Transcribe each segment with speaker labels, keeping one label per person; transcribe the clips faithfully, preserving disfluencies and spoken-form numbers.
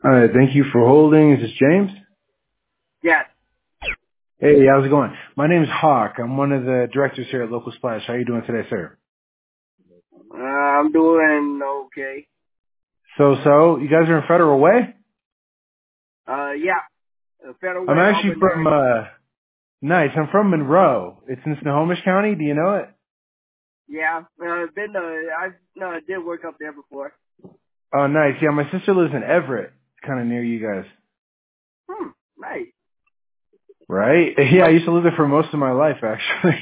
Speaker 1: All right, thank you for holding. Is this James?
Speaker 2: Yes.
Speaker 1: Hey, how's it going? My name's Hawk. I'm one of the directors here at Local Splash. How are you doing today, sir?
Speaker 2: Uh, I'm doing okay.
Speaker 1: So-so, you guys are in Federal Way?
Speaker 2: Uh, yeah. Uh, Federal
Speaker 1: I'm
Speaker 2: Way,
Speaker 1: actually
Speaker 2: Auburn
Speaker 1: from,
Speaker 2: area.
Speaker 1: uh, nice. I'm from Monroe. It's in Snohomish County. Do you know it?
Speaker 2: Yeah. Uh, been, uh, I uh, did work up there before.
Speaker 1: Oh, nice. Yeah, my sister lives in Everett, kind of near you guys.
Speaker 2: Hmm. Nice.
Speaker 1: Right? Yeah, I
Speaker 2: What?
Speaker 1: used to live there for most of my life, actually.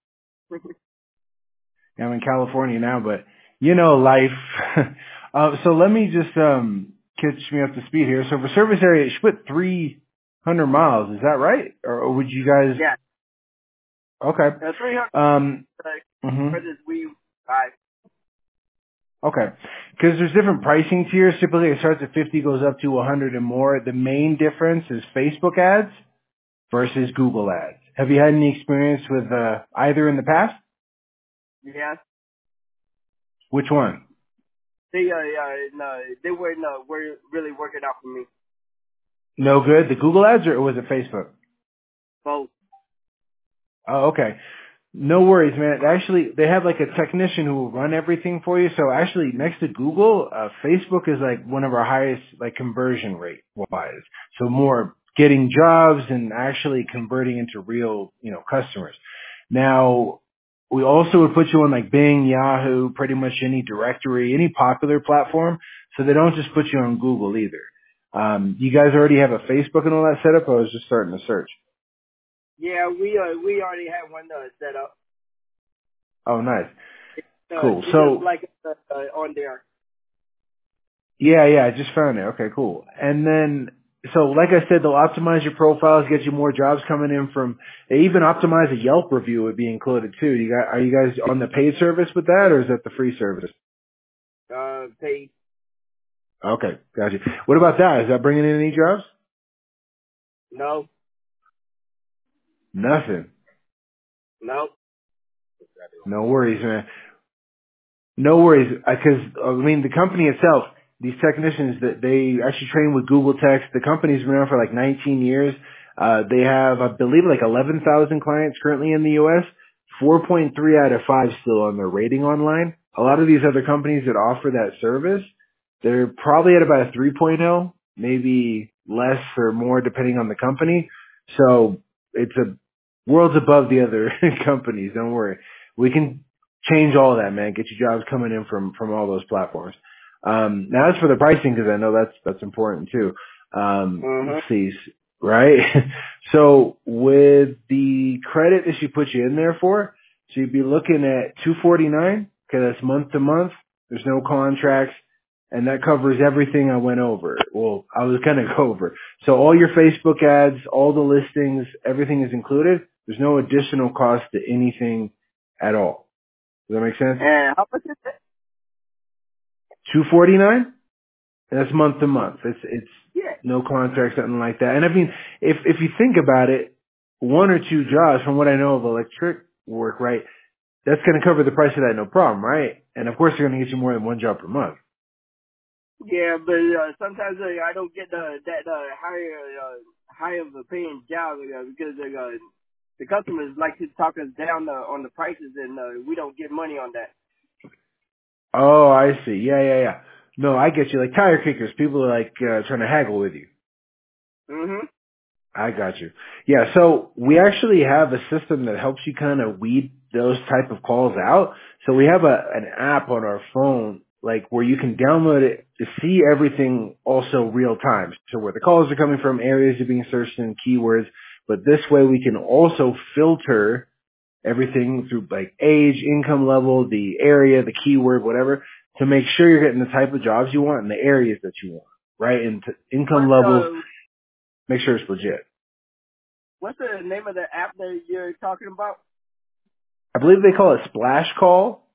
Speaker 1: I'm in California now, but you know life. uh, so let me just um catch me up to speed here. So for service area, it should put three hundred miles. Is that right? Or, or would you guys?
Speaker 2: Yeah.
Speaker 1: Okay.
Speaker 2: Uh, three hundred
Speaker 1: Um.
Speaker 2: uh,
Speaker 1: Mhm.
Speaker 2: for this we five.
Speaker 1: Okay. Because there's different pricing tiers. Typically, it starts at fifty, goes up to one hundred and more. The main difference is Facebook ads versus Google ads. Have you had any experience with uh, either in the past?
Speaker 2: Yeah.
Speaker 1: Which one?
Speaker 2: They, uh, uh, no, they weren't, uh, were really working out for me.
Speaker 1: No good. The Google ads, or was it Facebook?
Speaker 2: Both.
Speaker 1: Oh, okay. No worries, man. Actually, they have like a technician who will run everything for you. So actually, next to Google, uh, Facebook is like one of our highest like conversion rate wise. So more getting jobs and actually converting into real, you know, customers. Now, we also would put you on like Bing, Yahoo, pretty much any directory, any popular platform. So they don't just put you on Google either. Um, you guys already have a Facebook and all that set up? I was just starting to search.
Speaker 2: Yeah, we, uh, we already had one, uh, set up.
Speaker 1: Oh, nice.
Speaker 2: Uh,
Speaker 1: Cool.
Speaker 2: you just
Speaker 1: So
Speaker 2: like, uh, uh, on there.
Speaker 1: yeah, yeah, I just found it. Okay, cool. And then, so like I said, they'll optimize your profiles, get you more jobs coming in from, they even optimize a Yelp review would be included too. You got, are you guys on the paid service with that or is that the free service?
Speaker 2: Uh, pay.
Speaker 1: Okay, gotcha. What about that? Is that bringing in any jobs?
Speaker 2: No.
Speaker 1: Nothing.
Speaker 2: No.
Speaker 1: No worries, man. No worries, because I mean the company itself, these technicians that they actually train with Google Text. The company's been around for like nineteen years. Uh, they have, I believe, like eleven thousand clients currently in the U S. four point three out of five still on their rating online. A lot of these other companies that offer that service, they're probably at about a three point oh, maybe less or more depending on the company. So it's a worlds above the other companies. Don't worry. We can change all that, man. Get your jobs coming in from from all those platforms. Um, now, as for the pricing, because I know that's that's important too. Um, let's
Speaker 2: Uh-huh.
Speaker 1: see, right? So with the credit that she put you in there for, so you'd be looking at two forty nine. Okay, that's month to month. There's no contracts, and that covers everything I went over. Well, I was gonna go over. So all your Facebook ads, all the listings, everything is included. There's no additional cost to anything at all. Does that make sense?
Speaker 2: And how much is it?
Speaker 1: Two forty nine. That's month to month. It's it's
Speaker 2: Yeah.
Speaker 1: no contract, something like that. And I mean, if if you think about it, one or two jobs, from what I know of electric work, right? That's going to cover the price of that, no problem, right? And of course, they're going to get you more than one job per month.
Speaker 2: Yeah, but uh, sometimes uh, I don't get uh, that uh, higher uh, high of a paying job uh, because uh, the customers like to talk us down uh, on the prices, and uh, we don't get money on that.
Speaker 1: Oh, I see. Yeah, yeah, yeah. No, I get you. Like tire kickers, people are like uh, trying to haggle with you.
Speaker 2: Mhm.
Speaker 1: I got you. Yeah, so we actually have a system that helps you kind of weed those type of calls out. So we have a an app on our phone, like where you can download it to see everything also real time. So where the calls are coming from, areas are being searched in, keywords. But this way we can also filter everything through like age, income level, the area, the keyword, whatever, to make sure you're getting the type of jobs you want and the areas that you want, right? And t- income
Speaker 2: What's
Speaker 1: levels,
Speaker 2: uh
Speaker 1: make sure it's legit.
Speaker 2: what's the name of the app that you're talking about?
Speaker 1: I believe they call it Splash Call.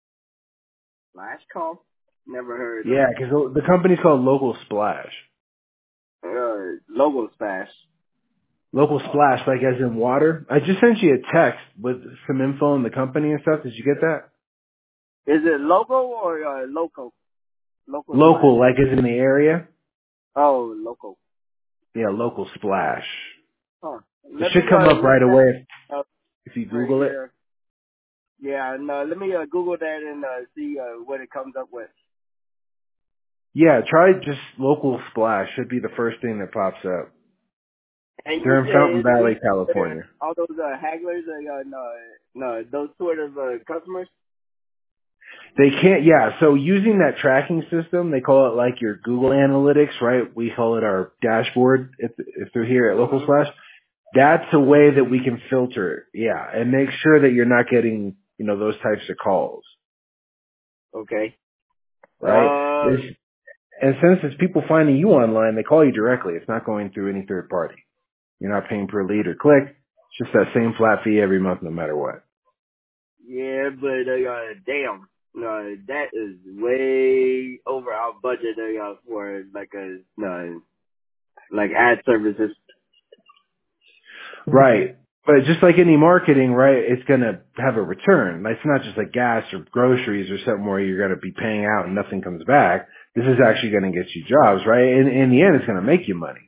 Speaker 2: Flash call. Never heard of
Speaker 1: Yeah, because the the company's called Local Splash.
Speaker 2: uh logo stash.
Speaker 1: Local Splash, like as in water. I just sent you a text with some info on the company and stuff. Did you get that?
Speaker 2: Is it logo or uh, local? Local splash.
Speaker 1: Local, like as in the area.
Speaker 2: Oh, local.
Speaker 1: Yeah, local splash.
Speaker 2: Huh.
Speaker 1: It
Speaker 2: Let me
Speaker 1: should come
Speaker 2: uh
Speaker 1: up
Speaker 2: look
Speaker 1: right
Speaker 2: that
Speaker 1: away
Speaker 2: up
Speaker 1: if you
Speaker 2: right
Speaker 1: Google it.
Speaker 2: here. Yeah, and uh, let me uh, Google that and uh, see uh, what it comes up with.
Speaker 1: Yeah, try just local splash. Should be the first thing that pops up.
Speaker 2: And you
Speaker 1: They're in Fountain
Speaker 2: said it's
Speaker 1: Valley,
Speaker 2: easy for
Speaker 1: California.
Speaker 2: all those uh, hagglers, uh, uh, no, no, those sort of uh, customers.
Speaker 1: They can't, yeah, so using that tracking system, they call it like your Google Analytics, right? We call it our dashboard if, if they're here at Local
Speaker 2: Mm-hmm.
Speaker 1: Slash. That's a way that we can filter it, yeah, and make sure that you're not getting, you know, those types of calls,
Speaker 2: Okay.
Speaker 1: right?
Speaker 2: Uh,
Speaker 1: It's, and since it's people finding you online, they call you directly. It's not going through any third party. You're not paying per lead or click. It's just that same flat fee every month, no matter what.
Speaker 2: yeah, but uh, uh, damn, no, that is way over our budget uh, for like a no, like ad services.
Speaker 1: Right. But just like any marketing, right, it's going to have a return. Like, it's not just like gas or groceries or something where you're going to be paying out and nothing comes back. This is actually going to get you jobs, right? In, in the end, it's going to make you money.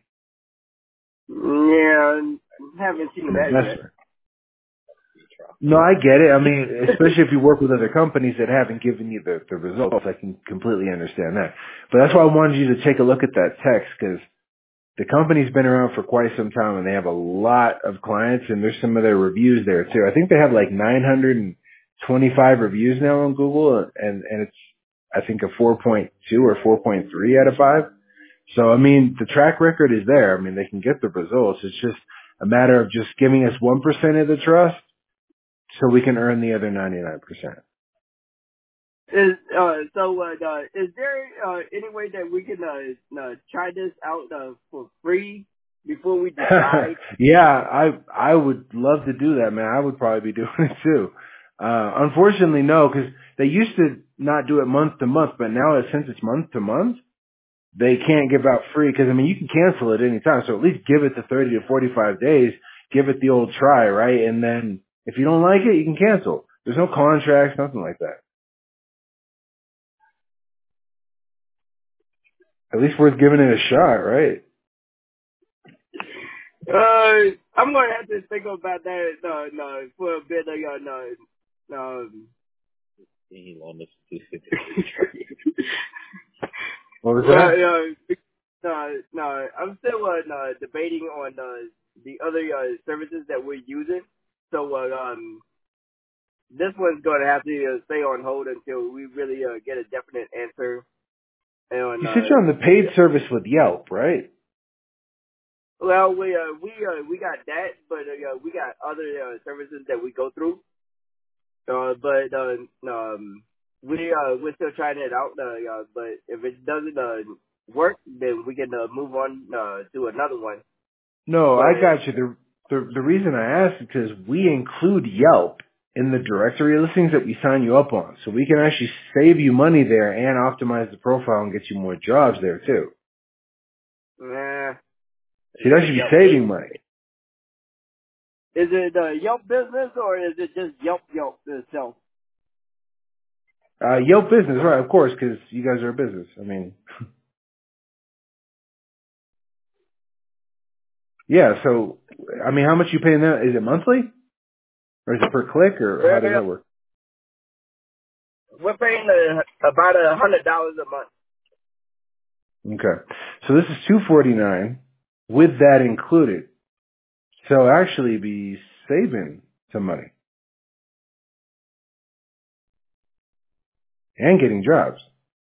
Speaker 2: Yeah, haven't seen
Speaker 1: An
Speaker 2: that yet.
Speaker 1: investment. No, I get it. I mean, especially if you work with other companies that haven't given you the, the results, I can completely understand that. But that's why I wanted you to take a look at that text, because the company's been around for quite some time and they have a lot of clients, and there's some of their reviews there too. I think they have like nine hundred twenty-five reviews now on Google, and, and it's, I think, a four point two or four point three out of five. So, I mean, the track record is there. I mean, they can get the results. It's just a matter of just giving us one percent of the trust so we can earn the other ninety-nine percent.
Speaker 2: Is uh so uh, uh is there uh any way that we can uh, uh try this out uh, for free before we decide?
Speaker 1: Yeah, I I would love to do that, man. I would probably be doing it too. Uh, unfortunately, no, because they used to not do it month to month, but now since it's month to month, they can't give out free. Because I mean, you can cancel it any time, so at least give it the thirty to forty-five days. Give it the old try, right? And then if you don't like it, you can cancel. There's no contracts, nothing like that. At least worth giving it a shot, right?
Speaker 2: Uh, I'm gonna have to think about that no no for a bit. Uh, no no. Um,
Speaker 1: What was
Speaker 2: well,
Speaker 1: that?
Speaker 2: uh, no no. I'm still uh, no, debating on uh, the other uh, services that we're using. So uh, um, this one's gonna have to uh, stay on hold until we really uh, get a definite answer. And
Speaker 1: You said you're on the
Speaker 2: uh,
Speaker 1: paid service with Yelp, right?
Speaker 2: well, we uh, we uh, we got that, but uh, we got other uh, services that we go through. Uh, but uh, um, we uh, we're still trying it out. Uh, uh, but if it doesn't uh, work, then we can uh, move on uh, to another one.
Speaker 1: No, I
Speaker 2: But
Speaker 1: got you. The, the the reason I asked is because we include Yelp in the directory listings that we sign you up on, so we can actually save you money there and optimize the profile and get you more jobs there too.
Speaker 2: nah,
Speaker 1: So you'd actually be
Speaker 2: Yelp
Speaker 1: saving
Speaker 2: business.
Speaker 1: money.
Speaker 2: Is it uh, Yelp business or is it just Yelp Yelp itself?
Speaker 1: Uh, Yelp business, right? Of course, because you guys are a business. I mean, yeah. So, I mean, how much you paying that? Is it monthly or is it per click, or how does
Speaker 2: Well,
Speaker 1: that work?
Speaker 2: we're paying uh, about a hundred dollars a month.
Speaker 1: Okay, so this is two forty nine with that included. So actually, be saving some money and getting jobs.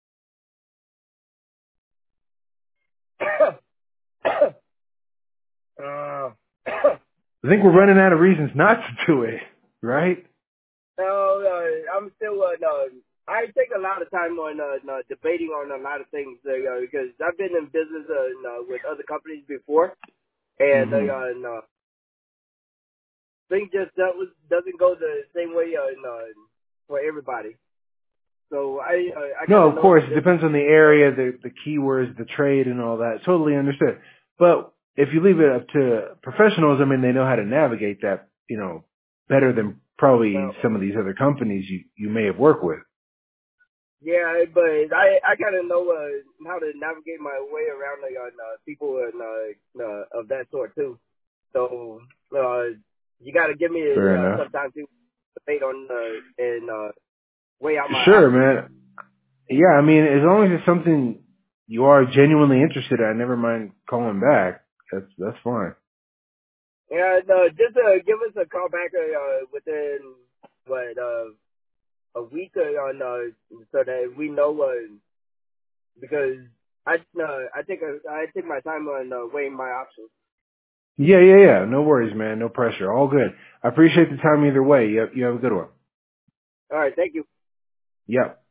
Speaker 2: uh,
Speaker 1: I think we're running out of reasons not to do it, right?
Speaker 2: No, uh, I'm still uh, no. I take a lot of time on uh, no, debating on a lot of things uh, uh, because I've been in business uh, no, with other companies before, and uh,
Speaker 1: hmm
Speaker 2: uh, no, things just that was, doesn't go the same way uh, no, for everybody. So I uh, I kind
Speaker 1: No,
Speaker 2: of
Speaker 1: of
Speaker 2: know
Speaker 1: course,
Speaker 2: the
Speaker 1: it
Speaker 2: difference.
Speaker 1: depends on the area, the the keywords, the trade, and all that. Totally understood. But if you leave it up to professionals, I mean, they know how to navigate that, you know, better than probably
Speaker 2: Well,
Speaker 1: some of these other companies you you may have worked with.
Speaker 2: Yeah, but I I kind of know uh, how to navigate my way around the uh, uh, people and uh, uh, of that sort too. So uh, you got to give me
Speaker 1: Fair
Speaker 2: uh,
Speaker 1: enough.
Speaker 2: some time to debate on uh, and uh, weigh out my
Speaker 1: Sure,
Speaker 2: options.
Speaker 1: man. Yeah, I mean, as long as it's something you are genuinely interested in, I never mind calling back. That's that's fine.
Speaker 2: And uh, just uh, give us a call back uh, uh, within what uh, a week uh, on uh, so that we know uh, because I uh, I take a, I take my time on uh, weighing my options.
Speaker 1: Yeah, yeah, yeah. No worries, man. No pressure. All good. I appreciate the time either way. You have, you have a good one.
Speaker 2: All right, thank you.
Speaker 1: Yep.